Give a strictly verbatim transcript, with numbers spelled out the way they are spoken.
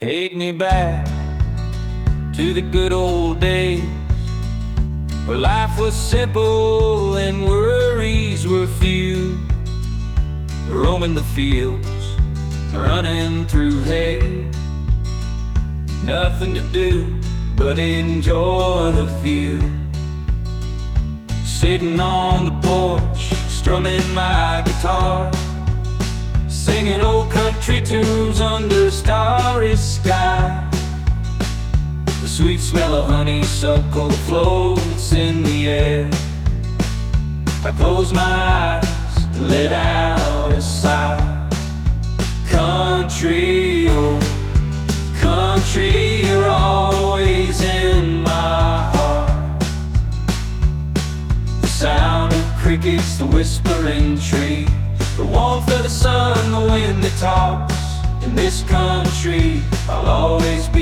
Take me back to the good old days, where life was simple and worries were few. Roaming the fields, running through hay, nothing to do but enjoy the view. Sitting on the porch, strumming my guitar, singing old country tunes under starry sky. The sweet smell of honeysuckle floats in the air. I close my eyes to let out a sigh. Country, oh, country, you're always in my heart. The sound of crickets, the whispering tree, the warmth of the sun, the wind that talks. In this country, I'll always be